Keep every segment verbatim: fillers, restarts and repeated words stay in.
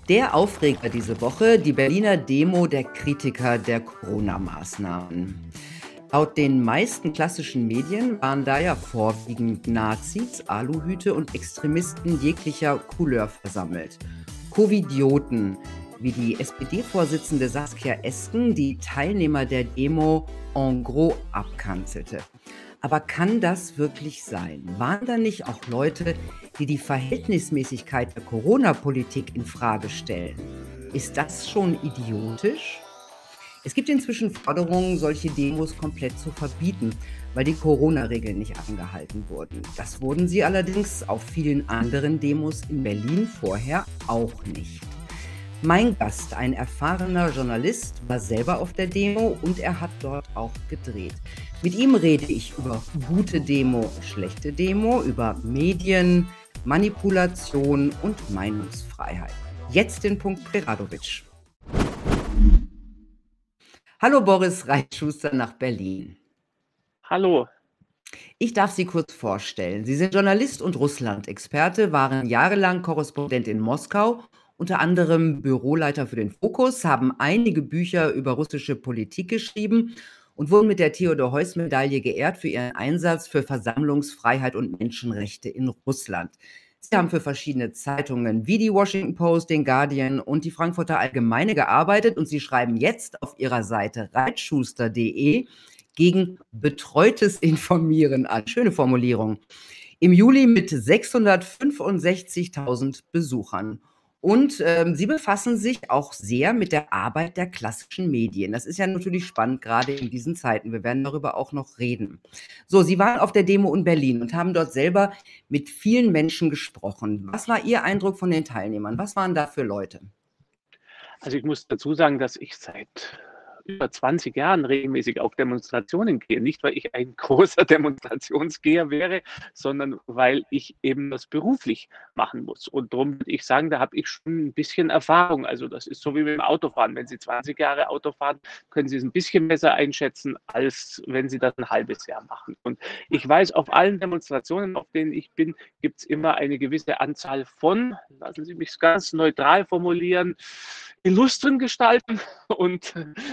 Der Aufreger diese Woche, die Berliner Demo der Kritiker der Corona-Maßnahmen. Laut den meisten klassischen Medien waren da ja vorwiegend Nazis, Aluhüte und Extremisten jeglicher Couleur versammelt. Covidioten, wie die S P D-Vorsitzende Saskia Esken die Teilnehmer der Demo en gros abkanzelte. Aber kann das wirklich sein? Waren da nicht auch Leute, die die Verhältnismäßigkeit der Corona-Politik in Frage stellen? Ist das schon idiotisch? Es gibt inzwischen Forderungen, solche Demos komplett zu verbieten, weil die Corona-Regeln nicht angehalten wurden. Das wurden sie allerdings auf vielen anderen Demos in Berlin vorher auch nicht. Mein Gast, ein erfahrener Journalist, war selber auf der Demo und er hat dort auch gedreht. Mit ihm rede ich über gute Demo, schlechte Demo, über Medien, Manipulation und Meinungsfreiheit. Jetzt den Punkt Preradovic. Hallo Boris Reitschuster nach Berlin. Hallo. Ich darf Sie kurz vorstellen. Sie sind Journalist und Russland-Experte, waren jahrelang Korrespondent in Moskau, unter anderem Büroleiter für den Fokus, haben einige Bücher über russische Politik geschrieben und wurden mit der Theodor-Heuss-Medaille geehrt für ihren Einsatz für Versammlungsfreiheit und Menschenrechte in Russland. Sie haben für verschiedene Zeitungen wie die Washington Post, den Guardian und die Frankfurter Allgemeine gearbeitet und Sie schreiben jetzt auf Ihrer Seite reitschuster punkt de gegen betreutes Informieren an. Schöne Formulierung. Im Juli mit sechshundertfünfundsechzigtausend Besuchern. Und ähm, Sie befassen sich auch sehr mit der Arbeit der klassischen Medien. Das ist ja natürlich spannend, gerade in diesen Zeiten. Wir werden darüber auch noch reden. So, Sie waren auf der Demo in Berlin und haben dort selber mit vielen Menschen gesprochen. Was war Ihr Eindruck von den Teilnehmern? Was waren da für Leute? Also ich muss dazu sagen, dass ich seit über zwanzig Jahren regelmäßig auf Demonstrationen gehe. Nicht, weil ich ein großer Demonstrationsgeher wäre, sondern weil ich eben das beruflich machen muss. Und darum würde ich sagen, da habe ich schon ein bisschen Erfahrung. Also das ist so wie mit dem Autofahren. Wenn Sie zwanzig Jahre Auto fahren, können Sie es ein bisschen besser einschätzen, als wenn Sie das ein halbes Jahr machen. Und ich weiß, auf allen Demonstrationen, auf denen ich bin, gibt es immer eine gewisse Anzahl von, lassen Sie mich es ganz neutral formulieren, illustren Gestalten und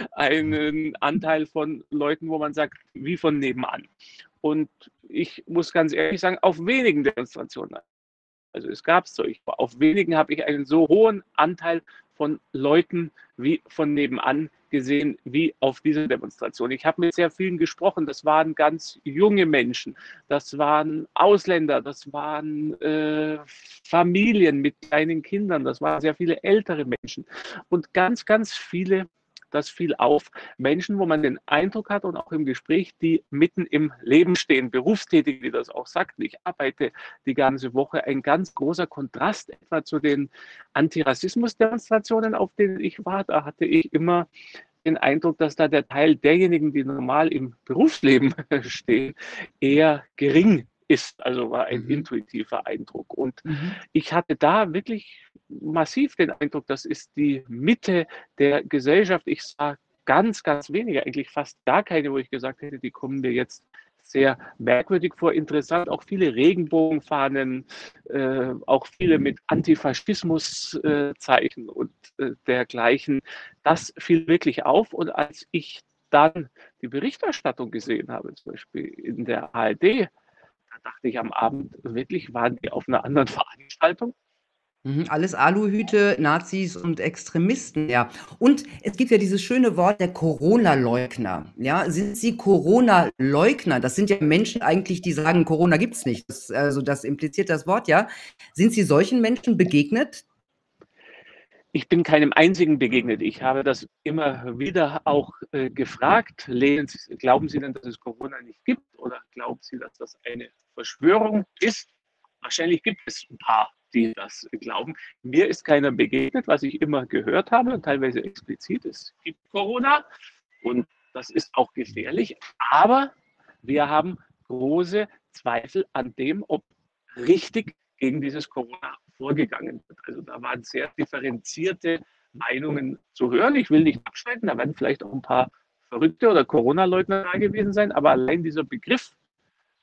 einen Anteil von Leuten, wo man sagt, wie von nebenan. Und ich muss ganz ehrlich sagen, auf wenigen Demonstrationen, also es gab es solche, auf wenigen habe ich einen so hohen Anteil von Leuten wie von nebenan gesehen, wie auf dieser Demonstration. Ich habe mit sehr vielen gesprochen, das waren ganz junge Menschen, das waren Ausländer, das waren äh, Familien mit kleinen Kindern, das waren sehr viele ältere Menschen und ganz, ganz viele, das fiel auf, Menschen, wo man den Eindruck hat und auch im Gespräch, die mitten im Leben stehen, Berufstätige, die das auch sagten. Ich arbeite die ganze Woche. Ein ganz großer Kontrast etwa zu den Antirassismus-Demonstrationen, auf denen ich war. Da hatte ich immer den Eindruck, dass da der Teil derjenigen, die normal im Berufsleben stehen, eher gering ist. Also war ein mhm. intuitiver Eindruck. Und mhm. ich hatte da wirklich massiv den Eindruck, das ist die Mitte der Gesellschaft. Ich sah ganz, ganz wenige, eigentlich fast gar keine, wo ich gesagt hätte, die kommen mir jetzt sehr merkwürdig vor. Interessant, auch viele Regenbogenfahnen, äh, auch viele mit Antifaschismuszeichen äh, und äh, dergleichen. Das fiel wirklich auf. Und als ich dann die Berichterstattung gesehen habe, zum Beispiel in der A R D, da dachte ich am Abend wirklich, waren die auf einer anderen Veranstaltung? Alles Aluhüte, Nazis und Extremisten, ja. Und es gibt ja dieses schöne Wort der Corona-Leugner. Ja, sind Sie Corona-Leugner? Das sind ja Menschen eigentlich, die sagen, Corona gibt's nicht. Das, also das impliziert das Wort, ja. Sind Sie solchen Menschen begegnet? Ich bin keinem einzigen begegnet. Ich habe das immer wieder auch äh, gefragt. Lehnen Sie, glauben Sie denn, dass es Corona nicht gibt? Oder glauben Sie, dass das eine Verschwörung ist? Wahrscheinlich gibt es ein paar, die das glauben. Mir ist keiner begegnet, was ich immer gehört habe, teilweise explizit. Es gibt Corona und das ist auch gefährlich. Aber wir haben große Zweifel an dem, ob richtig gegen dieses Corona vorgegangen wird. Also da waren sehr differenzierte Meinungen zu hören. Ich will nicht abschneiden, da werden vielleicht auch ein paar Verrückte oder Corona-Leugner da gewesen sein, aber allein dieser Begriff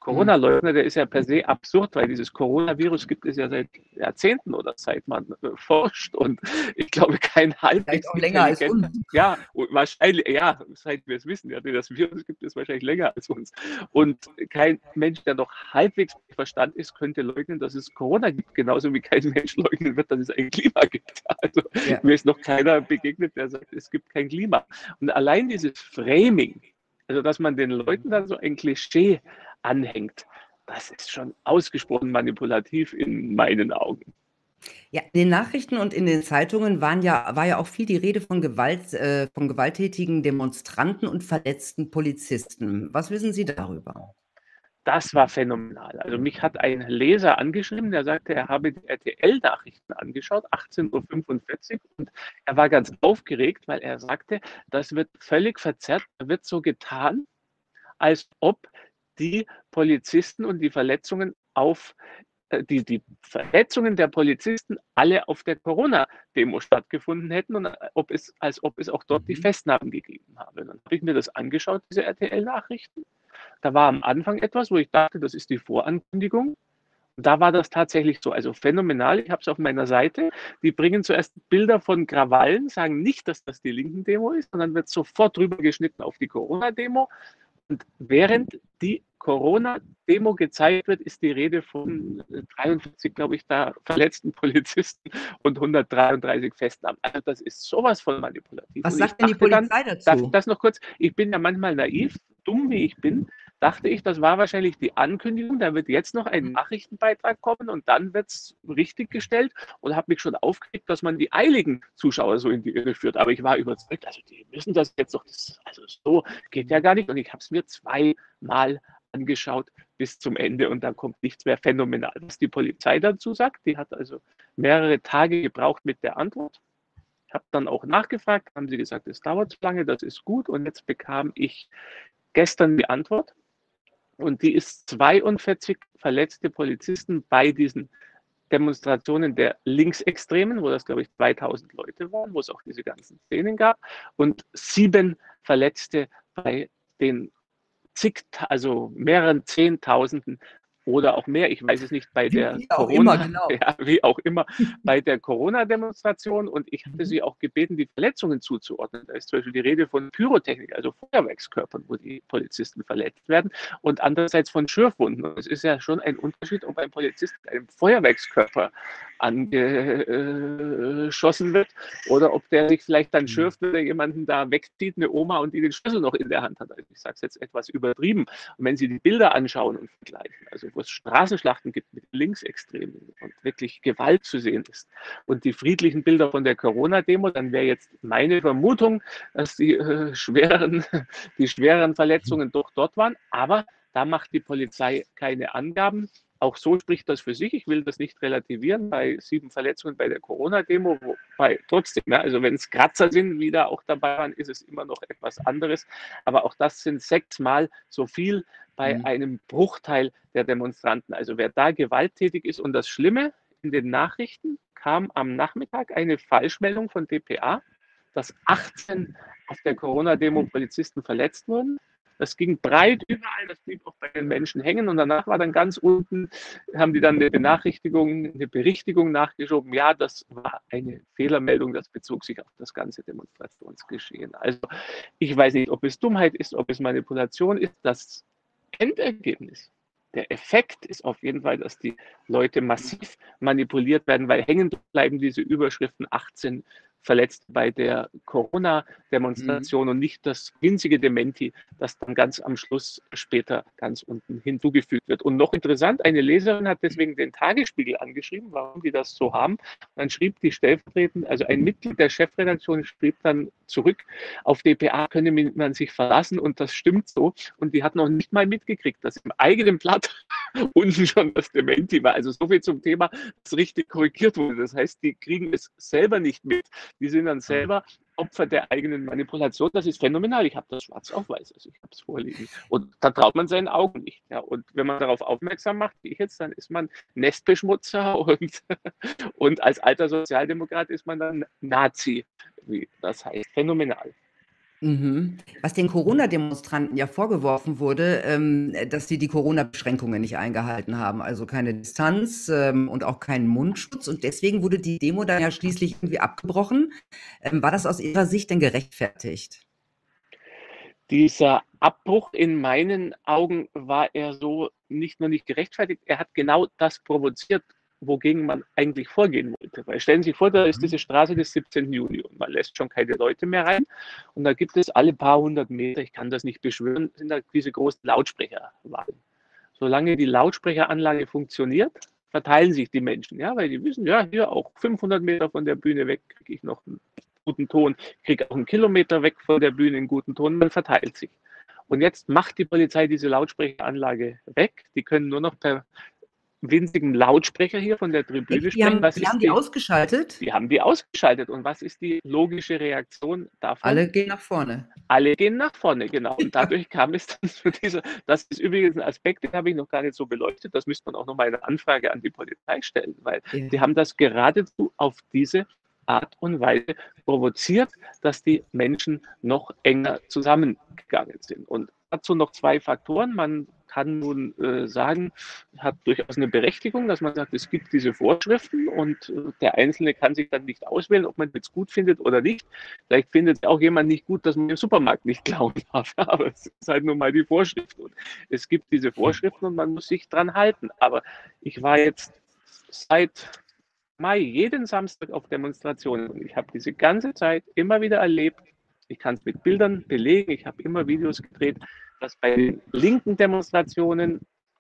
Corona Leugner, der ist ja per se absurd, weil dieses Coronavirus gibt es ja seit Jahrzehnten oder seit man äh, forscht und ich glaube, kein halbwegs auch länger als uns. Ja, wahrscheinlich, ja, seit wir es wissen, ja, das Virus gibt es wahrscheinlich länger als uns. Und kein Mensch, der noch halbwegs Verstand ist, könnte leugnen, dass es Corona gibt, genauso wie kein Mensch leugnen wird, dass es ein Klima gibt. Also ja. Mir ist noch keiner begegnet, der sagt, es gibt kein Klima. Und allein dieses Framing, also dass man den Leuten dann so ein Klischee anhängt, das ist schon ausgesprochen manipulativ in meinen Augen. Ja, in den Nachrichten und in den Zeitungen waren ja, war ja auch viel die Rede von Gewalt, äh, von gewalttätigen Demonstranten und verletzten Polizisten. Was wissen Sie darüber? Das war phänomenal. Also mich hat ein Leser angeschrieben, der sagte, er habe die R T L-Nachrichten angeschaut, achtzehn Uhr fünfundvierzig, und er war ganz aufgeregt, weil er sagte, das wird völlig verzerrt, da wird so getan, als ob die Polizisten und die Verletzungen auf Die, die Verletzungen der Polizisten alle auf der Corona-Demo stattgefunden hätten und ob es, als ob es auch dort die Festnahmen gegeben habe. Dann habe ich mir das angeschaut, diese R T L-Nachrichten. Da war am Anfang etwas, wo ich dachte, das ist die Vorankündigung. Und da war das tatsächlich so, also phänomenal. Ich habe es auf meiner Seite. Die bringen zuerst Bilder von Krawallen, sagen nicht, dass das die Linken-Demo ist, sondern wird sofort drüber geschnitten auf die Corona-Demo. Und während die Corona-Demo gezeigt wird, ist die Rede von dreiundvierzig, glaube ich, da verletzten Polizisten und hundertdreiunddreißig Festnahmen. Also das ist sowas von manipulativ. Was sagt denn die Polizei dazu? Darf ich das noch kurz? Ich bin ja manchmal naiv, dumm wie ich bin, dachte ich, das war wahrscheinlich die Ankündigung, da wird jetzt noch ein Nachrichtenbeitrag kommen und dann wird es richtig gestellt, und habe mich schon aufgeregt, dass man die eiligen Zuschauer so in die Irre führt. Aber ich war überzeugt, also die müssen das jetzt doch, das, also so geht ja gar nicht. Und ich habe es mir zweimal angeschaut bis zum Ende und dann kommt nichts mehr. Phänomenal. Was die Polizei dazu sagt, die hat also mehrere Tage gebraucht mit der Antwort. Ich habe dann auch nachgefragt, haben sie gesagt, es dauert zu lange, das ist gut, und jetzt bekam ich gestern die Antwort. Und die ist zweiundvierzig verletzte Polizisten bei diesen Demonstrationen der Linksextremen, wo das, glaube ich, zweitausend Leute waren, wo es auch diese ganzen Szenen gab, und sieben Verletzte bei den zig, also mehreren Zehntausenden oder auch mehr, ich weiß es nicht, bei der wie auch Corona, immer, genau. ja, wie auch immer, bei der Corona-Demonstration, und ich hatte sie auch gebeten, die Verletzungen zuzuordnen. Da ist zum Beispiel die Rede von Pyrotechnik, also Feuerwerkskörpern, wo die Polizisten verletzt werden, und andererseits von Schürfwunden. Und es ist ja schon ein Unterschied, ob ein Polizist mit einem Feuerwerkskörper angeschossen wird oder ob der sich vielleicht dann schürft, wenn er jemanden da wegzieht, eine Oma, und die den Schlüssel noch in der Hand hat. Also ich sage es jetzt etwas übertrieben. Und wenn Sie die Bilder anschauen und vergleichen, also wo es Straßenschlachten gibt mit Linksextremen und wirklich Gewalt zu sehen ist, und die friedlichen Bilder von der Corona-Demo, dann wäre jetzt meine Vermutung, dass die, äh, schweren, die schweren Verletzungen doch dort waren. Aber da macht die Polizei keine Angaben. Auch so spricht das für sich. Ich will das nicht relativieren bei sieben Verletzungen bei der Corona-Demo, wobei trotzdem, ja, also wenn es Kratzer sind, wie da auch dabei waren, ist es immer noch etwas anderes. Aber auch das sind sechsmal so viel bei mhm. einem Bruchteil der Demonstranten. Also wer da gewalttätig ist, und das Schlimme, in den Nachrichten kam am Nachmittag eine Falschmeldung von D P A, dass achtzehn auf der Corona-Demo Polizisten verletzt wurden. Das ging breit überall, das blieb auch bei den Menschen hängen, und danach war dann ganz unten, haben die dann eine Benachrichtigung, eine Berichtigung nachgeschoben, ja, das war eine Fehlermeldung, das bezog sich auf das ganze Demonstrationsgeschehen. Also ich weiß nicht, ob es Dummheit ist, ob es Manipulation ist. Das Endergebnis, der Effekt ist auf jeden Fall, dass die Leute massiv manipuliert werden, weil hängen bleiben diese Überschriften achtzehn verletzt bei der Corona-Demonstration mhm. und nicht das winzige Dementi, das dann ganz am Schluss später ganz unten hinzugefügt wird. Und noch interessant, eine Leserin hat deswegen den Tagesspiegel angeschrieben, warum die das so haben. Dann schrieb die stellvertretend, also ein Mitglied der Chefredaktion schrieb dann zurück, auf D P A könne man sich verlassen, und das stimmt so. Und die hat noch nicht mal mitgekriegt, dass im eigenen Blatt unten schon das Dementi war. Also so viel zum Thema, das richtig korrigiert wurde. Das heißt, die kriegen es selber nicht mit. Die sind dann selber Opfer der eigenen Manipulation. Das ist phänomenal. Ich habe das schwarz auf weiß, also ich habe es vorliegen. Und da traut man seinen Augen nicht. Ja. Und wenn man darauf aufmerksam macht, wie ich jetzt, dann ist man Nestbeschmutzer und, und als alter Sozialdemokrat ist man dann Nazi, wie das heißt. Phänomenal. Mhm. Was den Corona-Demonstranten ja vorgeworfen wurde, ähm, dass sie die Corona-Beschränkungen nicht eingehalten haben, also keine Distanz ähm, und auch keinen Mundschutz. Und deswegen wurde die Demo dann ja schließlich irgendwie abgebrochen. Ähm, war das aus Ihrer Sicht denn gerechtfertigt? Dieser Abbruch in meinen Augen war er so nicht nur nicht gerechtfertigt, er hat genau das provoziert, wogegen man eigentlich vorgehen wollte. Weil stellen Sie sich vor, da ist diese Straße des siebzehnten Juni und man lässt schon keine Leute mehr rein. Und da gibt es alle paar hundert Meter, ich kann das nicht beschwören, sind da diese großen Lautsprecherwagen. Solange die Lautsprecheranlage funktioniert, verteilen sich die Menschen, ja, weil die wissen, ja, hier auch fünfhundert Meter von der Bühne weg kriege ich noch einen guten Ton, kriege auch einen Kilometer weg von der Bühne einen guten Ton, man verteilt sich. Und jetzt macht die Polizei diese Lautsprecheranlage weg. Die können nur noch per winzigen Lautsprecher hier von der Tribüne Die sprechen. haben, Was die haben ist die die? ausgeschaltet? Die haben die ausgeschaltet. Und was ist die logische Reaktion davon? Alle gehen nach vorne. Alle gehen nach vorne, genau. Und dadurch kam es dann zu dieser, das ist übrigens ein Aspekt, den habe ich noch gar nicht so beleuchtet. Das müsste man auch noch mal eine Anfrage an die Polizei stellen, weil Ja. die haben das geradezu auf diese Art und Weise provoziert, dass die Menschen noch enger zusammengegangen sind. Und dazu noch zwei Faktoren. Man kann nun äh, sagen, hat durchaus eine Berechtigung, dass man sagt, es gibt diese Vorschriften und äh, der Einzelne kann sich dann nicht auswählen, ob man es jetzt gut findet oder nicht. Vielleicht findet auch jemand nicht gut, dass man im Supermarkt nicht klauen darf, aber es ist halt nun mal die Vorschrift. Und es gibt diese Vorschriften und man muss sich dran halten. Aber ich war jetzt seit Mai jeden Samstag auf Demonstrationen und ich habe diese ganze Zeit immer wieder erlebt, ich kann es mit Bildern belegen, ich habe immer Videos gedreht, dass bei den linken Demonstrationen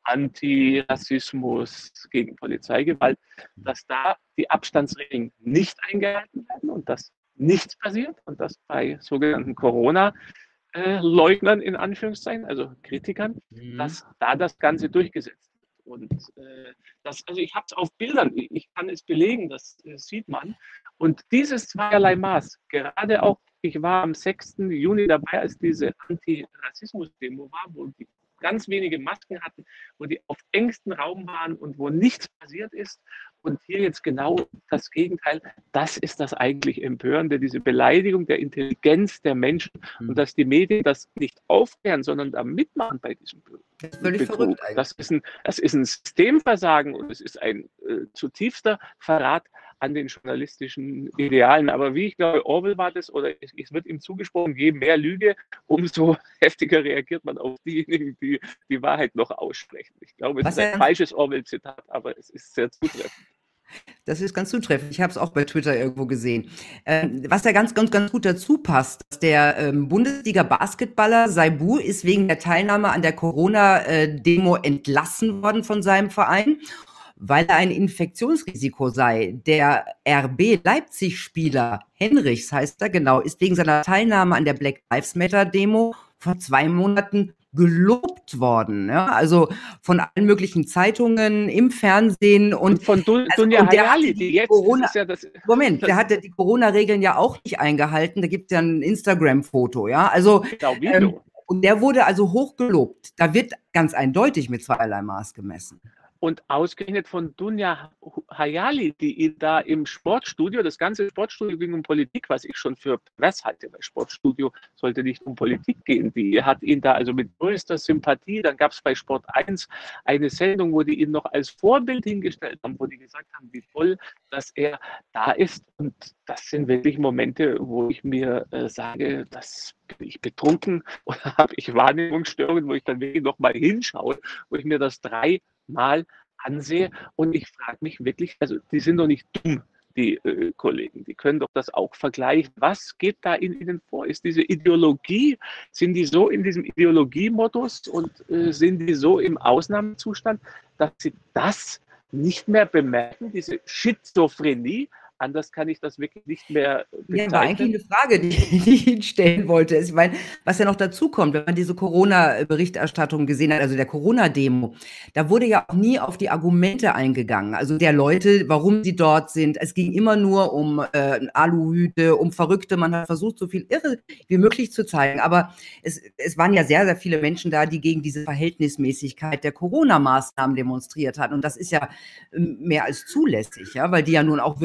Antirassismus gegen Polizeigewalt, dass da die Abstandsregeln nicht eingehalten werden und dass nichts passiert und dass bei sogenannten Corona-Leugnern in Anführungszeichen, also Kritikern, Mhm. dass da das Ganze durchgesetzt wird. Und äh, das, also ich habe es auf Bildern, ich kann es belegen, das äh, sieht man. Und dieses zweierlei Maß, gerade auch, ich war am sechsten Juni dabei, als diese Anti-Rassismus-Demo war, wo die ganz wenige Masken hatten, wo die auf engstem Raum waren und wo nichts passiert ist. Und hier jetzt genau das Gegenteil. Das ist das eigentlich Empörende, diese Beleidigung der Intelligenz der Menschen und dass die Medien das nicht aufklären, sondern da mitmachen bei diesem Das ist völlig Betrug. verrückt eigentlich. Das ist ein, das ist ein Systemversagen und es ist ein äh, zutiefster Verrat an den journalistischen Idealen. Aber wie ich glaube, Orwell war das, oder es, es wird ihm zugesprochen, je mehr Lüge, umso heftiger reagiert man auf diejenigen, die die Wahrheit noch aussprechen. Ich glaube, es Was ist ein ja- falsches Orwell-Zitat, aber es ist sehr zutreffend. Das ist ganz zutreffend. Ich habe es auch bei Twitter irgendwo gesehen. Ähm, was da ganz, ganz, ganz gut dazu passt, dass der ähm, Bundesliga-Basketballer Saibu ist wegen der Teilnahme an der Corona-Demo entlassen worden von seinem Verein, weil er ein Infektionsrisiko sei. Der R B Leipzig-Spieler, Henrichs heißt er genau, ist wegen seiner Teilnahme an der Black Lives Matter-Demo vor zwei Monaten gelobt worden. Ja? Also von allen möglichen Zeitungen, im Fernsehen und, Und von Dun also, Dunja und der Hayali, hatte die die jetzt, Corona, das ist ja das, Moment, das, der hatte die Corona-Regeln ja auch nicht eingehalten. Da gibt es ja ein Instagram-Foto, ja. Also genau, ähm, Video. und der wurde also hochgelobt. Da wird ganz eindeutig mit zweierlei Maß gemessen. Und ausgerechnet von Dunja Hayali, die ihn da im Sportstudio, das ganze Sportstudio ging um Politik, was ich schon für pervers halte, weil Sportstudio sollte nicht um Politik gehen. Die hat ihn da also mit größter Sympathie, dann gab es bei Sport eins eine Sendung, wo die ihn noch als Vorbild hingestellt haben, wo die gesagt haben, wie toll, dass er da ist. Und das sind wirklich Momente, wo ich mir äh, sage, das bin ich betrunken oder habe ich Wahrnehmungsstörungen, wo ich dann wirklich nochmal hinschaue, wo ich mir das drei Mal ansehe und ich frage mich wirklich, also die sind doch nicht dumm, die äh, Kollegen, die können doch das auch vergleichen. Was geht da in ihnen vor? Ist diese Ideologie, sind die so in diesem Ideologiemodus und äh, sind die so im Ausnahmezustand, dass sie das nicht mehr bemerken, diese Schizophrenie? Anders kann ich das wirklich nicht mehr bezeichnen. Ja, war eigentlich eine Frage, die, die ich Ihnen stellen wollte. Ich meine, was ja noch dazu kommt, wenn man diese Corona-Berichterstattung gesehen hat, also der Corona-Demo, da wurde ja auch nie auf die Argumente eingegangen, also der Leute, warum sie dort sind. Es ging immer nur um äh, Aluhüte, um Verrückte. Man hat versucht, so viel Irre wie möglich zu zeigen. Aber es, es waren ja sehr, sehr viele Menschen da, die gegen diese Verhältnismäßigkeit der Corona-Maßnahmen demonstriert hatten. Und das ist ja ähm, mehr als zulässig, ja, weil die ja nun auch wirklich äh,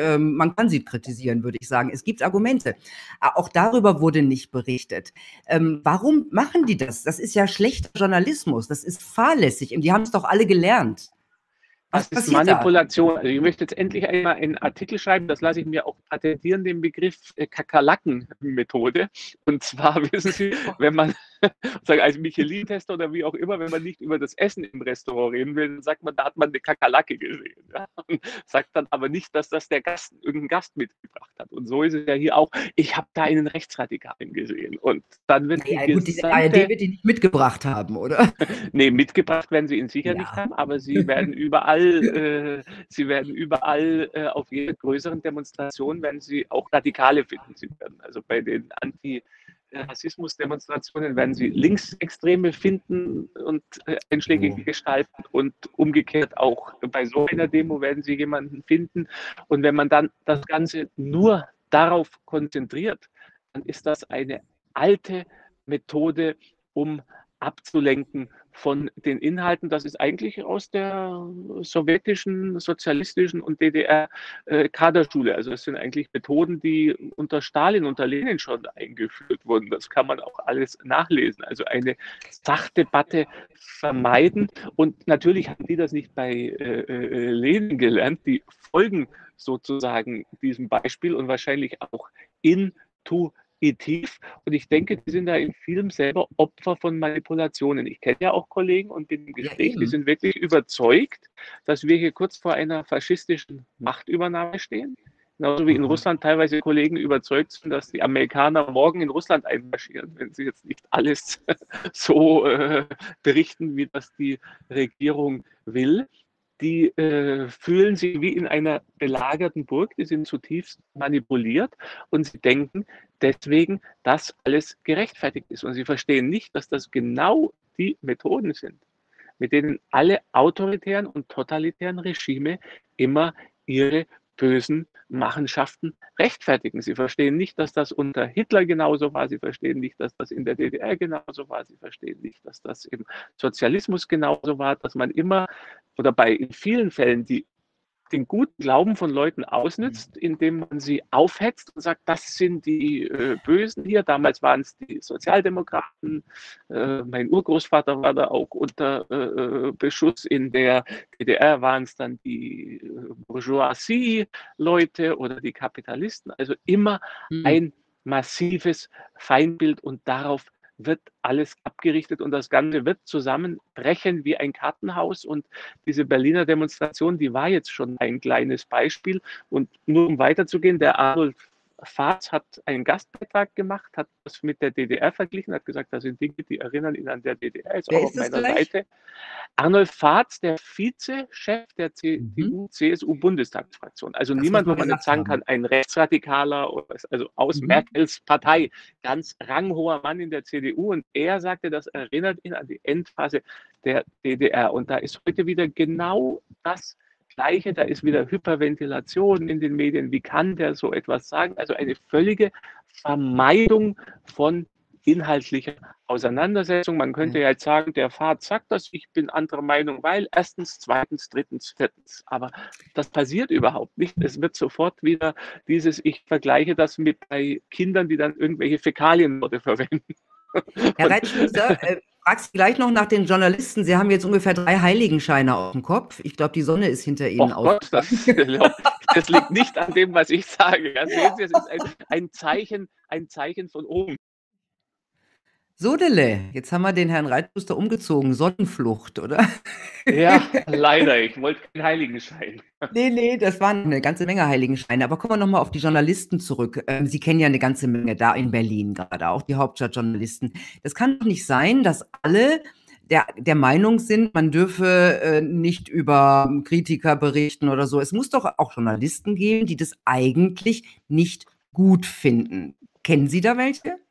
ähm, man kann sie kritisieren, würde ich sagen. Es gibt Argumente. Auch darüber wurde nicht berichtet. Ähm, warum machen die das? Das ist ja schlechter Journalismus. Das ist fahrlässig. Und die haben es doch alle gelernt. Was Das ist passiert da? Manipulation. Also ich möchte jetzt endlich einmal einen Artikel schreiben, das lasse ich mir auch patentieren, den Begriff äh, Kakerlaken-Methode. Und zwar wissen Sie, wenn man sagen, als Michelin-Tester oder wie auch immer, wenn man nicht über das Essen im Restaurant reden will, dann sagt man, da hat man eine Kakerlake gesehen. Ja? Und sagt dann aber nicht, dass das der Gast, irgendein Gast mitgebracht hat. Und so ist es ja hier auch. Ich habe da einen Rechtsradikalen gesehen. Und dann wird Naja, die gut, die gesamte... A R D wird die nicht mitgebracht haben, oder? Nee, mitgebracht werden sie ihn sicher Ja. nicht haben, aber sie werden überall, äh, sie werden überall äh, auf jeder größeren Demonstration, werden sie auch Radikale finden. Sie werden also bei den Anti-Rassismus-Demonstrationen werden sie Linksextreme finden und äh, einschlägige Oh. gestalten und umgekehrt auch bei so einer Demo werden sie jemanden finden. Und wenn man dann das Ganze nur darauf konzentriert, dann ist das eine alte Methode, um abzulenken von den Inhalten. Das ist eigentlich aus der sowjetischen, sozialistischen und D D R-Kaderschule. Also das sind eigentlich Methoden, die unter Stalin, unter Lenin schon eingeführt wurden. Das kann man auch alles nachlesen. Also eine Sachdebatte vermeiden. Und natürlich haben die das nicht bei äh, Lenin gelernt. Die folgen sozusagen diesem Beispiel und wahrscheinlich auch intuitiv. Und ich denke, die sind da in vielem selber Opfer von Manipulationen. Ich kenne ja auch Kollegen und bin im Gespräch, Ja, die sind wirklich überzeugt, dass wir hier kurz vor einer faschistischen Machtübernahme stehen. Genauso wie in mhm. Russland teilweise Kollegen überzeugt sind, dass die Amerikaner morgen in Russland einmarschieren, wenn sie jetzt nicht alles so äh, berichten, wie das die Regierung will. Die äh, fühlen sich wie in einer belagerten Burg, die sind zutiefst manipuliert und sie denken deswegen, dass alles gerechtfertigt ist. Und sie verstehen nicht, dass das genau die Methoden sind, mit denen alle autoritären und totalitären Regime immer ihre bösen Machenschaften rechtfertigen. Sie verstehen nicht, dass das unter Hitler genauso war. Sie verstehen nicht, dass das in der D D R genauso war. Sie verstehen nicht, dass das im Sozialismus genauso war, dass man immer oder bei in vielen Fällen die den guten Glauben von Leuten ausnützt, indem man sie aufhetzt und sagt, das sind die äh, Bösen hier. Damals waren es die Sozialdemokraten. Äh, mein Urgroßvater war da auch unter äh, Beschuss. In der D D R waren es dann die äh, Bourgeoisie-Leute oder die Kapitalisten. Also immer Mhm. ein massives Feindbild und darauf wird alles abgerichtet und das Ganze wird zusammenbrechen wie ein Kartenhaus. Und diese Berliner Demonstration, die war jetzt schon ein kleines Beispiel. Und nur um weiterzugehen, der Arnold Faas hat einen Gastbeitrag gemacht, hat das mit der D D R verglichen, hat gesagt, das sind Dinge, die erinnern ihn an der D D R, ist Wer auch ist auf das meiner gleich? Seite. Arnold Faas, der Vizechef der C D U Mhm. C S U-Bundestagsfraktion. Also Das, was niemand, wir wo man jetzt gesagt sagen haben. kann, ein Rechtsradikaler, oder, also aus Mhm. Merkels Partei, ganz ranghoher Mann in der C D U. Und er sagte, das erinnert ihn an die Endphase der D D R. Und da ist heute wieder genau das Gleiche, da ist wieder Hyperventilation in den Medien. Wie kann der so etwas sagen? Also eine völlige Vermeidung von inhaltlicher Auseinandersetzung. Man könnte ja jetzt sagen, der Fahrt sagt das, ich bin anderer Meinung, weil erstens, zweitens, drittens, viertens. Aber das passiert überhaupt nicht. Es wird sofort wieder dieses, ich vergleiche das mit bei Kindern, die dann irgendwelche Fäkalienworte verwenden. Herr Reitschuster, äh, fragst du gleich noch nach den Journalisten. Sie haben jetzt ungefähr drei Heiligenscheine auf dem Kopf. Ich glaube, die Sonne ist hinter Ihnen Och Gott, das, aufgegangen. das liegt nicht an dem, was ich sage. Ja, sehen Sie, es ist ein, ein, Zeichen, ein Zeichen von oben. Sodele, jetzt haben wir den Herrn Reitschuster umgezogen. Sonnenflucht, oder? Ja, leider. Ich wollte keinen Heiligenschein. Nee, nee, das waren eine ganze Menge Heiligenscheine. Aber kommen wir nochmal auf die Journalisten zurück. Ähm, Sie kennen ja eine ganze Menge da in Berlin gerade, auch die Hauptstadtjournalisten. Das kann doch nicht sein, dass alle der, der Meinung sind, man dürfe äh, nicht über Kritiker berichten oder so. Es muss doch auch Journalisten geben, die das eigentlich nicht gut finden. Kennen Sie da welche?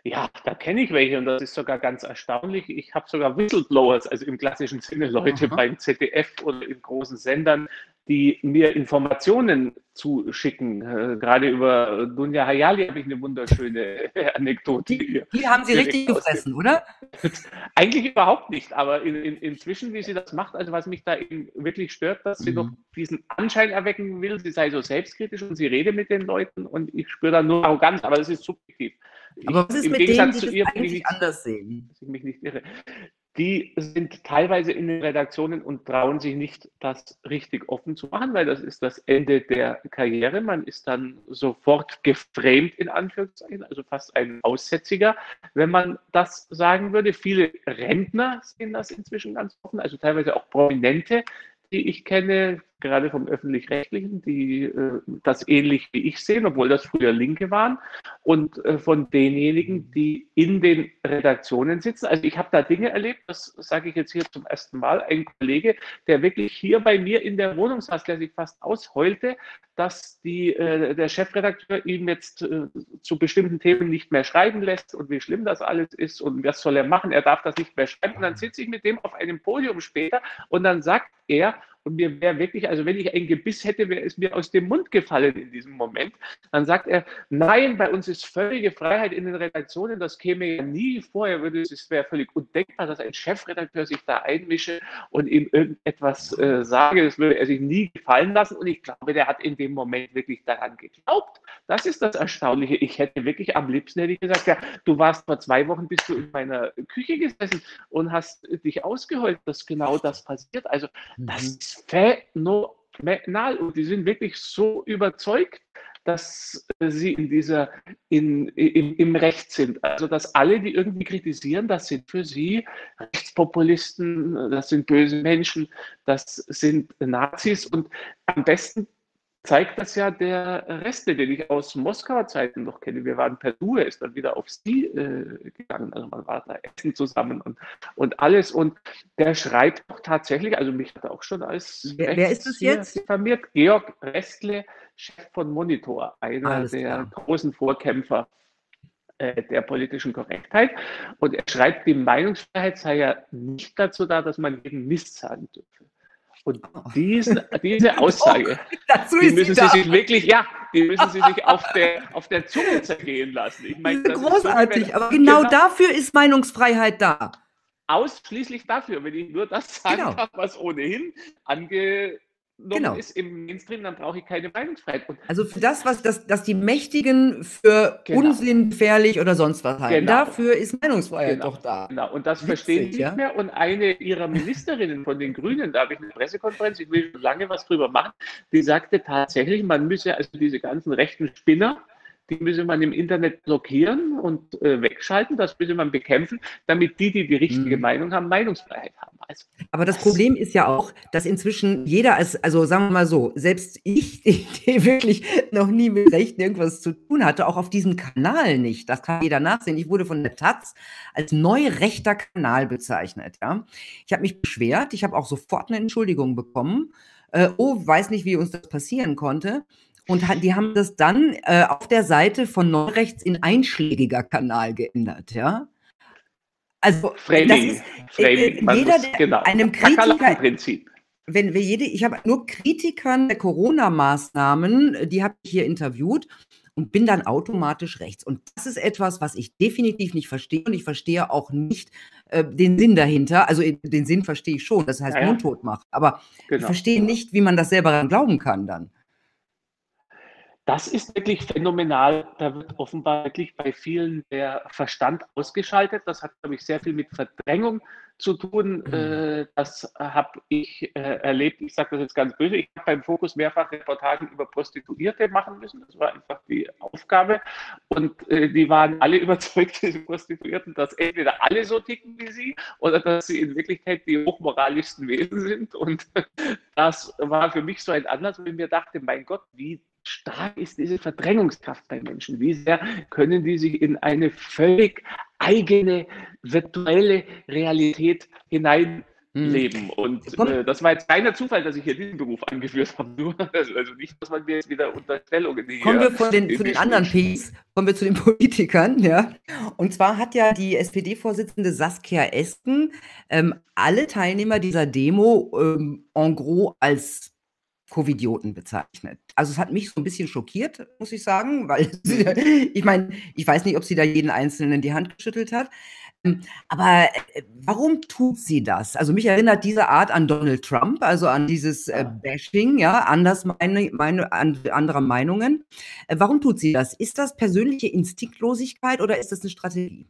Ja, da kenne ich welche und das ist sogar ganz erstaunlich. Ich habe sogar Whistleblowers, also im klassischen Sinne Leute Aha. beim Z D F oder in großen Sendern, die mir Informationen zuschicken. Äh, gerade über Dunja Hayali habe ich eine wunderschöne Anekdote Die, hier die haben sie richtig direkt aus dem. gefressen, oder? Eigentlich überhaupt nicht, aber in, in, inzwischen, wie sie das macht, also was mich da eben wirklich stört, dass sie doch Mhm. diesen Anschein erwecken will, sie sei so selbstkritisch und sie rede mit den Leuten und ich spüre da nur Arroganz, aber das ist subjektiv. Aber Ich, was ist im mit denen, Gegensatz die zu das ihr bin ich eigentlich nicht, anders sehen? dass ich mich nicht irre. Die sind teilweise in den Redaktionen und trauen sich nicht, das richtig offen zu machen, weil das ist das Ende der Karriere. Man ist dann sofort geframed, in Anführungszeichen, also fast ein Aussätziger, wenn man das sagen würde. Viele Rentner sehen das inzwischen ganz offen, also teilweise auch Prominente, die ich kenne, gerade vom Öffentlich-Rechtlichen, die äh, das ähnlich wie ich sehen, obwohl das früher Linke waren. Und äh, von denjenigen, die in den Redaktionen sitzen. Also ich habe da Dinge erlebt, das sage ich jetzt hier zum ersten Mal, ein Kollege, der wirklich hier bei mir in der Wohnung saß, der sich fast ausheulte, dass die, äh, der Chefredakteur ihm jetzt äh, zu bestimmten Themen nicht mehr schreiben lässt und wie schlimm das alles ist und was soll er machen, er darf das nicht mehr schreiben. Und dann sitze ich mit dem auf einem Podium später und dann sagt er, und mir wäre wirklich, also wenn ich ein Gebiss hätte, wäre es mir aus dem Mund gefallen in diesem Moment. Dann sagt er, nein, bei uns ist völlige Freiheit in den Redaktionen, das käme ja nie vor. Er würde, es wäre völlig undenkbar, dass ein Chefredakteur sich da einmische und ihm irgendetwas äh, sage. Das würde er sich nie gefallen lassen. Und ich glaube, der hat in dem Moment wirklich daran geglaubt. Das ist das Erstaunliche. Ich hätte wirklich am liebsten hätte ich gesagt, ja, du warst vor zwei Wochen, bist du in meiner Küche gesessen und hast dich ausgeheult, dass genau das passiert. Also das Mhm. ist phänomenal und die sind wirklich so überzeugt, dass sie in dieser, in, im, im Recht sind. Also dass alle, die irgendwie kritisieren, das sind für sie Rechtspopulisten, das sind böse Menschen, das sind Nazis und am besten zeigt das ja der Reste, den ich aus Moskauer Zeiten noch kenne. Wir waren per Du, er ist dann wieder auf sie äh, gegangen, also man war da essen zusammen und, und alles und der schreibt doch tatsächlich, also mich hat er auch schon als Wer, wer ist rechts das hier jetzt? diffamiert, Georg Restle, Chef von Monitor, einer Alles der klar. großen Vorkämpfer äh, der politischen Korrektheit und er schreibt, die Meinungsfreiheit sei ja nicht dazu da, dass man jeden Mist sagen dürfe. Und diesen, diese Aussage, Oh, dazu die ist müssen sie Sie da. sich wirklich, ja, die müssen Sie sich auf der, auf der Zunge zergehen lassen. Ich meine, Diese das ist so, wie wenn, großartig. Aber genau, genau, dafür ist Meinungsfreiheit da. ausschließlich dafür, wenn ich nur das sagen Genau, darf, was ohnehin angenommen genau. ist im Mainstream, dann brauche ich keine Meinungsfreiheit. Und Also für das, was das, dass die Mächtigen für genau, Unsinn, gefährlich oder sonst was halten, genau. dafür ist Meinungsfreiheit Genau, doch da. genau. Und das verstehen Witzig, die nicht ja? mehr. Und eine ihrer Ministerinnen von den Grünen, da habe ich eine Pressekonferenz, ich will schon lange was drüber machen, die sagte tatsächlich, man müsse also diese ganzen rechten Spinner, die müsse man im Internet blockieren und äh, wegschalten, das müsse man bekämpfen, damit die, die die richtige Mhm. Meinung haben, Meinungsfreiheit haben. Also Aber das das, Problem ist ja auch, dass inzwischen jeder, als, also sagen wir mal so, selbst ich, die, die wirklich noch nie mit Rechten irgendwas zu tun hatte, auch auf diesem Kanal nicht, das kann jeder nachsehen. Ich wurde von der Taz als neurechter Kanal bezeichnet. Ja? Ich habe mich beschwert, ich habe auch sofort eine Entschuldigung bekommen. Äh, oh, weiß nicht, wie uns das passieren konnte. Und ha- die haben das dann äh, auf der Seite von Neurechts in einschlägiger Kanal geändert. Ja? Also, das Framing, ist äh, Framing, äh, man jeder, muss, der genau, einem Kritiker, Kakerlakenprinzip. wenn wir jede, ich habe nur Kritikern der Corona-Maßnahmen, die habe ich hier interviewt und bin dann automatisch rechts. Und das ist etwas, was ich definitiv nicht verstehe und ich verstehe auch nicht äh, den Sinn dahinter. Also äh, den Sinn verstehe ich schon, das heißt Ja, ja, mundtot machen. Aber ich genau. verstehe nicht, wie man das selber daran glauben kann dann. Das ist wirklich phänomenal. Da wird offenbar wirklich bei vielen der Verstand ausgeschaltet. Das hat, glaube ich, sehr viel mit Verdrängung zu tun. Äh, Das habe ich äh, erlebt. Ich sage das jetzt ganz böse. Ich habe beim Fokus mehrfach Reportagen über Prostituierte machen müssen. Das war einfach die Aufgabe. Und äh, die waren alle überzeugt, diese Prostituierten, dass entweder alle so ticken wie sie oder dass sie in Wirklichkeit die hochmoralischsten Wesen sind. Und das war für mich so ein Anlass, wo ich mir dachte, mein Gott, wie stark ist diese Verdrängungskraft bei Menschen? Wie sehr können die sich in eine völlig eigene virtuelle Realität hinein Mhm. leben. Und Komm, äh, das war jetzt keiner Zufall, dass ich hier diesen Beruf angeführt habe. Nur, also, also nicht, dass man mir jetzt wieder Unterstellungen kommen hier wir von den, in von die den Schuhe anderen schiebt. Ps, kommen wir zu den Politikern, ja. Und zwar hat ja die S P D-Vorsitzende Saskia Esken ähm, alle Teilnehmer dieser Demo ähm, en gros als Covidioten bezeichnet. Also es hat mich so ein bisschen schockiert, muss ich sagen, weil Mhm. ich meine, ich weiß nicht, ob sie da jeden Einzelnen die Hand geschüttelt hat. Ähm, Aber äh, warum tut sie das? Also mich erinnert diese Art an Donald Trump, also an dieses äh, Ja. Bashing, ja, anders meine, meine, an, anderer Meinungen. Äh, warum tut sie das? Ist das persönliche Instinktlosigkeit oder ist das eine Strategie?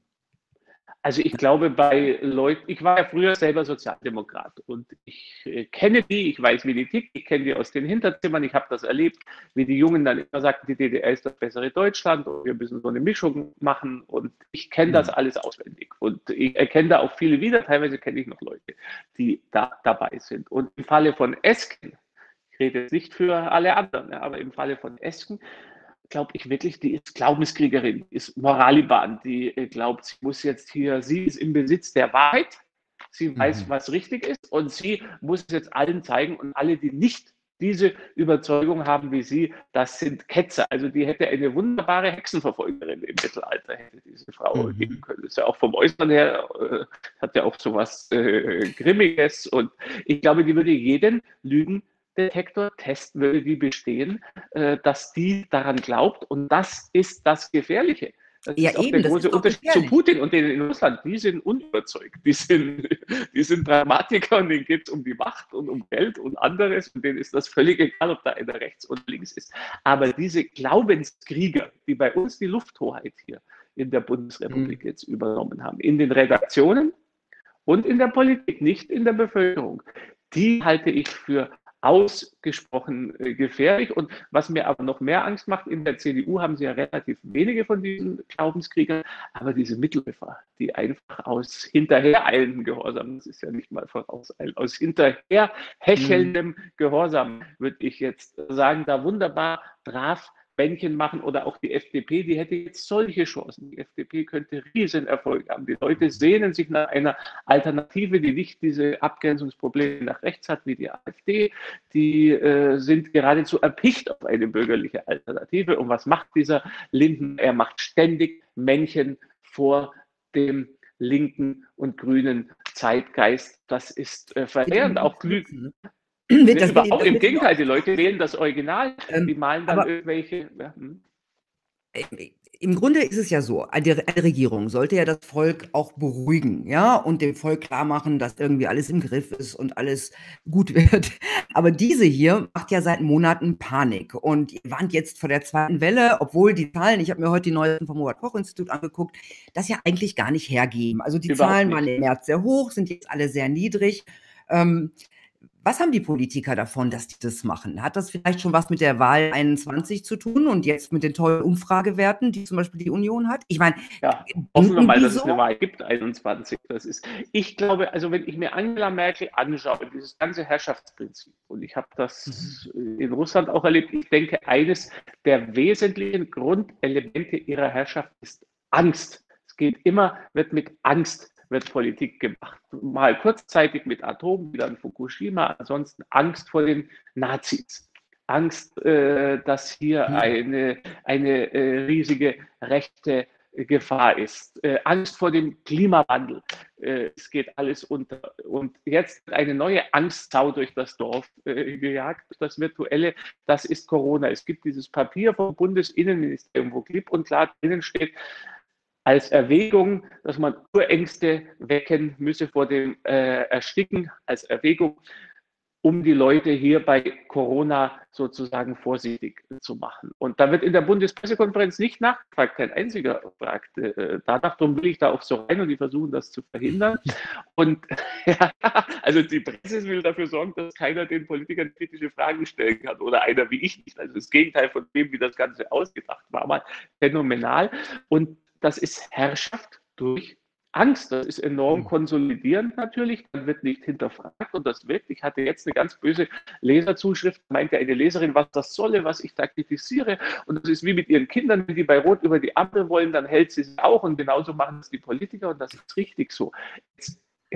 Also ich glaube, bei Leuten, ich war ja früher selber Sozialdemokrat und ich äh, kenne die, ich weiß, wie die tickt, ich kenne die aus den Hinterzimmern, ich habe das erlebt, wie die Jungen dann immer sagten, die D D R ist das bessere Deutschland und wir müssen so eine Mischung machen und ich kenne das Hm. alles auswendig und ich erkenne da auch viele wieder, teilweise kenne ich noch Leute, die da dabei sind. Und im Falle von Esken, ich rede jetzt nicht für alle anderen, ja, aber im Falle von Esken, glaube ich wirklich, die ist Glaubenskriegerin, die ist Moraliban, die äh, glaubt, sie muss jetzt hier, sie ist im Besitz der Wahrheit, sie weiß, Mhm. was richtig ist und sie muss es jetzt allen zeigen und alle, die nicht diese Überzeugung haben wie sie, das sind Ketzer. Also die hätte eine wunderbare Hexenverfolgerin im Mittelalter, hätte diese Frau geben Mhm. können. Das ist ja auch vom Äußeren her, äh, hat ja auch so was äh, Grimmiges und ich glaube, die würde jeden Lügendetektor testen, würde die bestehen, äh, dass die daran glaubt. Und das ist das Gefährliche. Das Ja, ist auch der eben, das große ist doch Unterschied zu gefährlich. Putin und denen in Russland. Die sind unüberzeugt. Die sind, die sind Pragmatiker und denen geht es um die Macht und um Geld und anderes. Und denen ist das völlig egal, ob da einer rechts oder links ist. Aber diese Glaubenskrieger, die bei uns die Lufthoheit hier in der Mhm. Bundesrepublik jetzt übernommen haben, in den Redaktionen und in der Politik, nicht in der Bevölkerung, die halte ich für ausgesprochen äh, gefährlich. Und was mir aber noch mehr Angst macht, in der C D U haben sie ja relativ wenige von diesen Glaubenskriegern, aber diese Mitläufer, die einfach aus hinterhereilendem Gehorsam, das ist ja nicht mal vorauseilen, aus hinterher Mhm. hechelndem Gehorsam, würde ich jetzt sagen, da wunderbar brav Bändchen machen oder auch die F D P, die hätte jetzt solche Chancen. Die F D P könnte Riesenerfolg haben. Die Leute sehnen sich nach einer Alternative, die nicht diese Abgrenzungsprobleme nach rechts hat wie die AfD. Die äh, sind geradezu erpicht auf eine bürgerliche Alternative. Und was macht dieser Linden? Er macht ständig Männchen vor dem linken und grünen Zeitgeist. Das ist äh, Wird ihm verheerend. Auch nichts Glück. nützen. Ne? Das wird, Überhaupt das im wird ihm auch Gegenteil, die nichts Leute nützen. wählen das Original, Ähm, die malen dann aber irgendwelche. Ja, hm. im Grunde ist es ja so, eine Regierung sollte ja das Volk auch beruhigen, ja, und dem Volk klar machen, dass irgendwie alles im Griff ist und alles gut wird. Aber diese hier macht ja seit Monaten Panik und ihr warnt jetzt vor der zweiten Welle, obwohl die Zahlen, ich habe mir heute die neuesten vom Robert-Koch-Institut angeguckt, das ja eigentlich gar nicht hergeben. Also die Überhaupt Zahlen waren nicht. im März sehr hoch, sind jetzt alle sehr niedrig. Ähm, Was haben die Politiker davon, dass die das machen? Hat das vielleicht schon was mit der Wahl einundzwanzig zu tun und jetzt mit den tollen Umfragewerten, die zum Beispiel die Union hat? Ich meine, Ja, hoffen wir denken mal, die dass es eine so? Wahl gibt, einundzwanzig. Das ist, ich glaube, also wenn ich mir Angela Merkel anschaue, dieses ganze Herrschaftsprinzip, und ich habe Mhm. das in Russland auch erlebt, ich denke, eines der wesentlichen Grundelemente ihrer Herrschaft ist Angst. Es geht immer, wird mit Angst wird Politik gemacht. Mal kurzzeitig mit Atom, wie dann Fukushima, ansonsten Angst vor den Nazis. Angst, äh, dass hier Mhm. eine, eine äh, riesige rechte Gefahr ist. Äh, Angst vor dem Klimawandel. Äh, es geht alles unter. Und jetzt eine neue Angstsau durch das Dorf äh, gejagt, das Virtuelle, das ist Corona. Es gibt dieses Papier vom Bundesinnenministerium, wo klipp und klar drinnen steht, als Erwägung, dass man Urängste wecken müsse vor dem äh, Ersticken, als Erwägung, um die Leute hier bei Corona sozusagen vorsichtig zu machen. Und da wird in der Bundespressekonferenz nicht nachgefragt, kein einziger fragt äh, danach, darum will ich da auch so rein und die versuchen das zu verhindern. Und ja, also die Presse will dafür sorgen, dass keiner den Politikern kritische Fragen stellen kann oder einer wie ich nicht. Also das Gegenteil von dem, wie das Ganze ausgedacht war, mal phänomenal. Und das ist Herrschaft durch Angst. Das ist enorm konsolidierend natürlich. Dann wird nicht hinterfragt und das wirkt. Ich hatte jetzt eine ganz böse Leserzuschrift, meinte eine Leserin, was das solle, was ich da kritisiere. Und das ist wie mit ihren Kindern, wenn die bei Rot über die Ampel wollen, dann hält sie es auch. Und genauso machen es die Politiker und das ist richtig so. Jetzt, ja,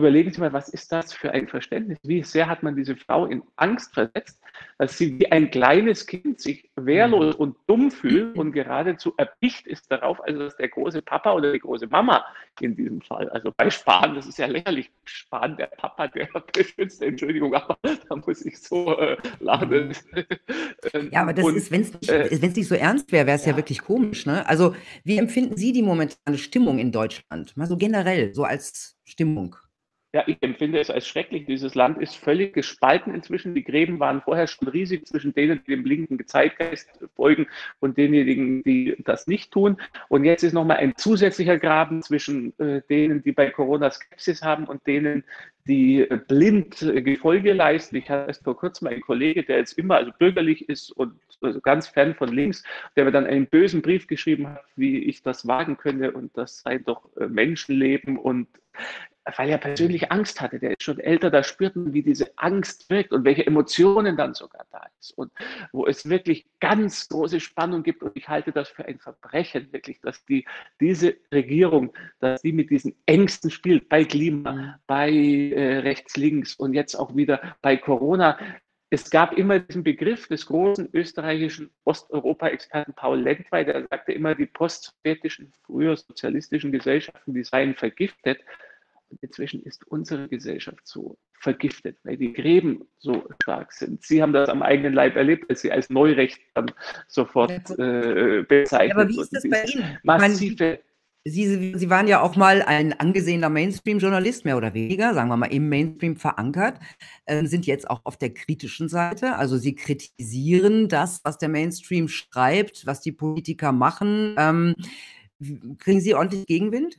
überlegen Sie mal, was ist das für ein Verständnis? Wie sehr hat man diese Frau in Angst versetzt, dass sie wie ein kleines Kind sich wehrlos und dumm fühlt und geradezu erpicht ist darauf, also dass der große Papa oder die große Mama in diesem Fall, also bei Spahn, das ist ja lächerlich, Spahn, der Papa, der beschützt, Entschuldigung, aber da muss ich so äh, lachen. Ja, aber das und, ist, wenn es nicht, äh, wenn's nicht so ernst wäre, wäre es ja. ja. wirklich komisch, ne? Also, wie empfinden Sie die momentane Stimmung in Deutschland? Mal so generell, so als Stimmung. Ja, ich empfinde es als schrecklich. Dieses Land ist völlig gespalten inzwischen. Die Gräben waren vorher schon riesig zwischen denen, die dem blinkenden Zeitgeist folgen und denjenigen, die das nicht tun. Und jetzt ist nochmal ein zusätzlicher Graben zwischen äh, denen, die bei Corona Skepsis haben und denen, die äh, blind äh, Gefolge leisten. Ich hatte erst vor kurzem einen Kollege, der jetzt immer also bürgerlich ist und also ganz fern von links, der mir dann einen bösen Brief geschrieben hat, wie ich das wagen könne und das sei doch äh, Menschenleben und weil er persönlich Angst hatte, der ist schon älter, da spürt man, wie diese Angst wirkt und welche Emotionen dann sogar da ist und wo es wirklich ganz große Spannung gibt und ich halte das für ein Verbrechen, wirklich, dass die, diese Regierung, dass die mit diesen Ängsten spielt, bei Klima, mhm. bei äh, rechts, links und jetzt auch wieder bei Corona. Es gab immer diesen Begriff des großen österreichischen Osteuropa-Experten Paul Lentwey, der sagte immer, die postsowjetischen, früher sozialistischen Gesellschaften, die seien vergiftet. Und inzwischen ist unsere Gesellschaft so vergiftet, weil die Gräben so stark sind. Sie haben das am eigenen Leib erlebt, als Sie als Neurecht dann sofort äh, bezeichnet. Ja, aber wie ist das bei Ihnen? Massive Sie, Sie waren ja auch mal ein angesehener Mainstream-Journalist, mehr oder weniger, sagen wir mal, im Mainstream verankert, äh, sind jetzt auch auf der kritischen Seite. Also Sie kritisieren das, was der Mainstream schreibt, was die Politiker machen. Ähm, kriegen Sie ordentlich Gegenwind?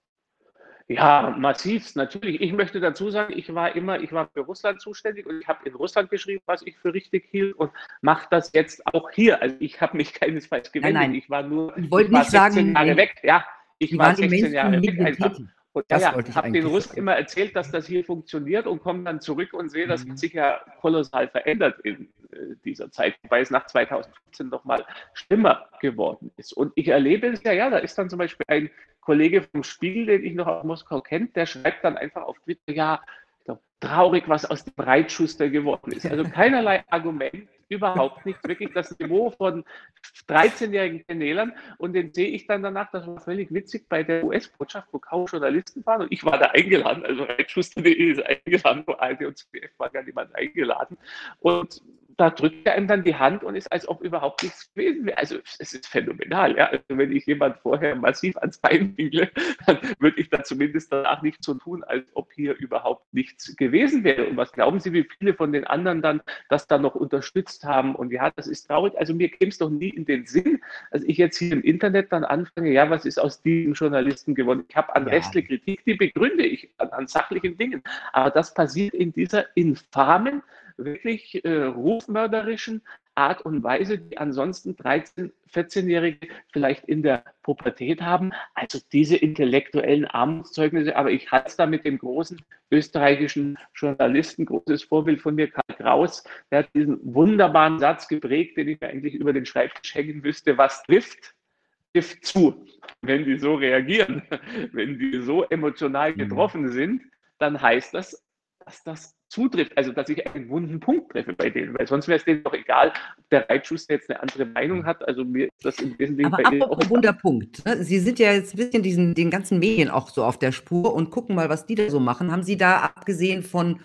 Ja, massiv, natürlich. Ich möchte dazu sagen, ich war immer, ich war für Russland zuständig und ich habe in Russland geschrieben, was ich für richtig hielt und mache das jetzt auch hier. Also ich habe mich keinesfalls gewendet. Nein, nein. Ich war nur ich wollte ich war nicht sagen, sechzehn Jahre weg. Ja, ich Sie war sechzehn Jahre weg einfach. Und das ja, wollte ich habe den Russen sagen. immer erzählt, dass das hier funktioniert und komme dann zurück und sehe, das Mhm. hat sich ja kolossal verändert in äh, dieser Zeit, wobei es nach zweitausendfünfzehn nochmal schlimmer geworden ist. Und ich erlebe es ja, ja, da ist dann zum Beispiel ein Kollege vom Spiegel, den ich noch aus Moskau kenne, der schreibt dann einfach auf Twitter, ja, ich glaub, traurig, was aus dem Reitschuster geworden ist. Also keinerlei Argument, überhaupt nicht, wirklich das Niveau von dreizehnjährigen Kanälern und den sehe ich dann danach, das war völlig witzig, bei der U S-Botschaft, wo kaum Journalisten waren und ich war da eingeladen, also Reitschuster punkt de ist eingeladen, wo A R D und Z D F war gar niemand eingeladen und da drückt er einem dann die Hand und ist, als ob überhaupt nichts gewesen wäre. Also es ist phänomenal. Ja? Also wenn ich jemand vorher massiv ans Bein fiele, dann würde ich da zumindest danach nicht so tun, als ob hier überhaupt nichts gewesen wäre. Und was glauben Sie, wie viele von den anderen dann das dann noch unterstützt haben? Und ja, das ist traurig. Also mir käme es doch nie in den Sinn, als ich jetzt hier im Internet dann anfange, ja, was ist aus diesem Journalisten geworden? Ich habe an ja. Restle Kritik, die begründe ich an, an sachlichen Dingen. Aber das passiert in dieser infamen, wirklich äh, rufmörderischen Art und Weise, die ansonsten dreizehn-, vierzehnjährige vielleicht in der Pubertät haben. Also diese intellektuellen Armutszeugnisse, aber ich halte es da mit dem großen österreichischen Journalisten, großes Vorbild von mir, Karl Kraus, der hat diesen wunderbaren Satz geprägt, den ich mir eigentlich über den Schreibtisch hängen müsste, was trifft, trifft zu. Wenn die so reagieren, wenn die so emotional getroffen sind, dann heißt das, dass das zutrifft, also dass ich einen wunden Punkt treffe bei denen, weil sonst wäre es denen doch egal, ob der Reitschuster jetzt eine andere Meinung hat, also mir ist das im Wesentlichen aber bei denen auch ein wunder Punkt. Ne? Sie sind ja jetzt ein bisschen diesen, den ganzen Medien auch so auf der Spur und gucken mal, was die da so machen. Haben Sie da, abgesehen von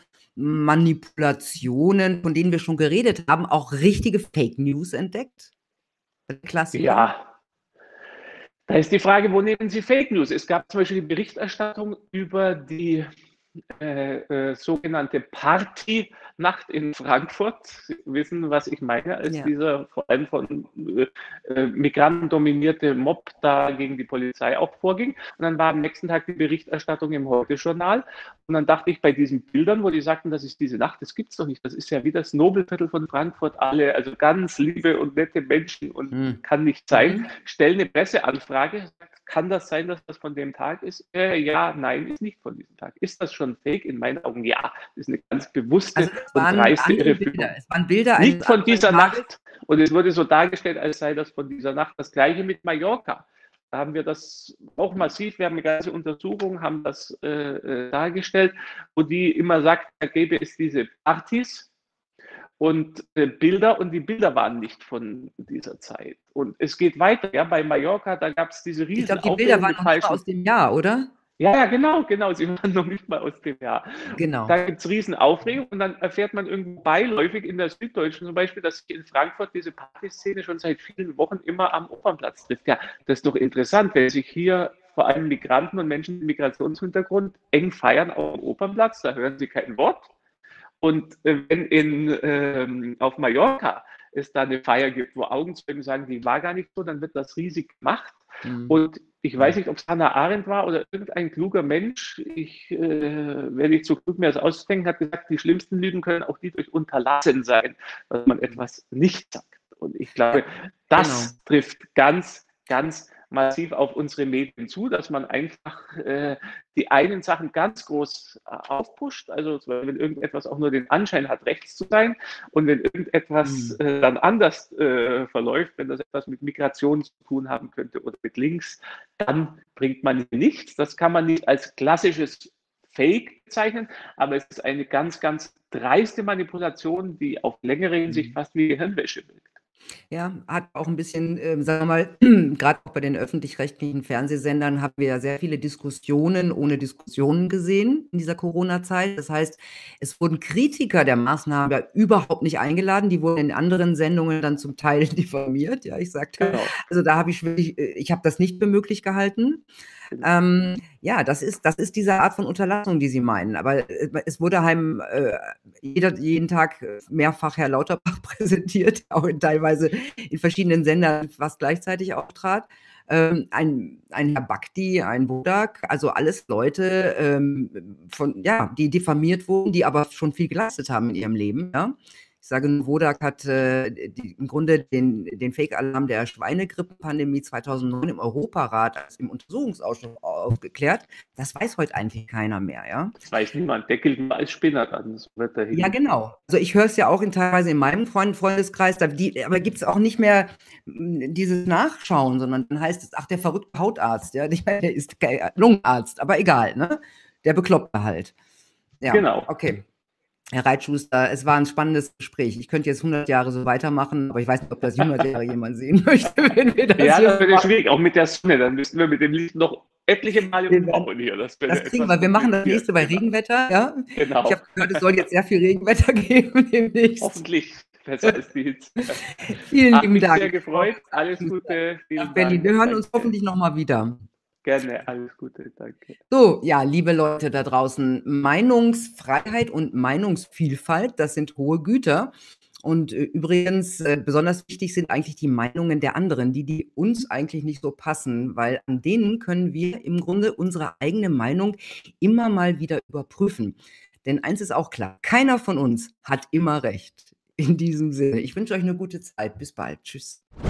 Manipulationen, von denen wir schon geredet haben, auch richtige Fake News entdeckt? Klassiker? Ja. Da ist die Frage, wo nehmen Sie Fake News? Es gab zum Beispiel die Berichterstattung über die Äh, äh, sogenannte Partynacht in Frankfurt. Sie wissen, was ich meine, als ja. dieser vor allem von äh, Migranten dominierte Mob da gegen die Polizei auch vorging. Und dann war am nächsten Tag die Berichterstattung im Heute-Journal. Und dann dachte ich bei diesen Bildern, wo die sagten, das ist diese Nacht, das gibt es doch nicht. Das ist ja wie das Nobelviertel von Frankfurt, alle, also ganz liebe und nette Menschen und hm. kann nicht sein. Hm. Stellen eine Presseanfrage. Kann das sein, dass das von dem Tag ist? Äh, ja, nein, ist nicht von diesem Tag. Ist das schon fake? In meinen Augen ja. Das ist eine ganz bewusste also und dreiste Irreführung. Es waren Bilder nicht von dieser Nacht. Und es wurde so dargestellt, als sei das von dieser Nacht. Das Gleiche mit Mallorca. haben wir das auch massiv, wir haben eine ganze Untersuchung, haben das äh, äh, dargestellt, wo die immer sagt, da gäbe es diese Partys und äh, Bilder und die Bilder waren nicht von dieser Zeit. Und es geht weiter, ja, bei Mallorca, da gab es diese Ich riesen glaube, die Bilder Aufregung waren mit noch nicht mal falschen. aus dem Jahr, oder? Ja, ja, genau, genau, sie waren noch nicht mal aus dem Jahr. Genau. Da gibt es riesen Aufregung und dann erfährt man irgendwie beiläufig in der Süddeutschen zum Beispiel, dass sich in Frankfurt diese Partyszene schon seit vielen Wochen immer am Opernplatz trifft. Ja, das ist doch interessant, wenn sich hier vor allem Migranten und Menschen mit Migrationshintergrund eng feiern auf dem Opernplatz, da hören sie kein Wort. Und äh, wenn in, ähm, auf Mallorca es da eine Feier gibt, wo Augenzeugen sagen, die war gar nicht so, dann wird das riesig gemacht. Mhm. Und ich weiß nicht, ob es Hannah Arendt war oder irgendein kluger Mensch, ich äh, werde nicht so klug, mir das auszudenken, hat gesagt, die schlimmsten Lügen können auch die durch Unterlassen sein, dass man etwas nicht sagt. Und ich glaube, das genau. trifft ganz, ganz massiv auf unsere Medien zu, dass man einfach äh, die einen Sachen ganz groß äh, aufpusht, also wenn irgendetwas auch nur den Anschein hat, rechts zu sein und wenn irgendetwas mhm. äh, dann anders äh, verläuft, wenn das etwas mit Migration zu tun haben könnte oder mit links, dann bringt man nichts. Das kann man nicht als klassisches Fake bezeichnen, aber es ist eine ganz, ganz dreiste Manipulation, die auf längere Hinsicht fast wie Gehirnwäsche wirkt. Ja, hat auch ein bisschen, äh, sagen wir mal, gerade auch bei den öffentlich-rechtlichen Fernsehsendern haben wir ja sehr viele Diskussionen ohne Diskussionen gesehen in dieser Corona-Zeit. Das heißt, es wurden Kritiker der Maßnahmen ja überhaupt nicht eingeladen. Die wurden in anderen Sendungen dann zum Teil diffamiert. Ja, ich sagte, genau. Also da habe ich wirklich, ich habe das nicht für möglich gehalten. Ähm, ja, das ist, das ist diese Art von Unterlassung, die Sie meinen. Aber äh, es wurde einem äh, jeder, jeden Tag mehrfach Herr Lauterbach präsentiert, auch in, teilweise in verschiedenen Sendern fast gleichzeitig auftrat. Ähm, ein, ein Herr Bakti, ein Bodak, also alles Leute, ähm, von, ja, die diffamiert wurden, die aber schon viel geleistet haben in ihrem Leben, ja. Ich sage nur, Wodak hat äh, die, im Grunde den, den Fake-Alarm der Schweinegrippe-Pandemie zweitausendneun im Europarat als im Untersuchungsausschuss aufgeklärt. Das weiß heute eigentlich keiner mehr, ja? Das weiß niemand. Der gilt nur als Spinner an. Das wird dahin. Ja, genau. Also ich höre es ja auch in, teilweise in meinem Freund, Freundeskreis, da die, aber gibt es auch nicht mehr dieses Nachschauen, sondern dann heißt es, ach, der verrückte Hautarzt, ja, der ist kein Lungenarzt, aber egal, ne? Der Bekloppte halt. Ja, genau. Okay. Herr Reitschuster, es war ein spannendes Gespräch. Ich könnte jetzt hundert Jahre so weitermachen, aber ich weiß nicht, ob das hundert Jahre jemand sehen möchte, wenn wir das Ja, das wird schwierig, auch mit der Sonne. Dann müssten wir mit dem Licht noch etliche Male umbauen hier. Das, das kriegen wir. Wir machen das nächste bei genau. Regenwetter. Ja? Genau. Ich habe gehört, es soll jetzt sehr viel Regenwetter geben demnächst. Hoffentlich besser als die Hitze. Vielen Hat lieben mich Dank. sehr gefreut. Alles Gute. Nach Berlin. Wir hören danke. uns hoffentlich nochmal wieder. Gerne, alles Gute, danke. So, ja, liebe Leute da draußen, Meinungsfreiheit und Meinungsvielfalt, das sind hohe Güter. Und äh, übrigens, äh, besonders wichtig sind eigentlich die Meinungen der anderen, die, die uns eigentlich nicht so passen, weil an denen können wir im Grunde unsere eigene Meinung immer mal wieder überprüfen. Denn eins ist auch klar, keiner von uns hat immer recht. In diesem Sinne, ich wünsche euch eine gute Zeit. Bis bald. Tschüss.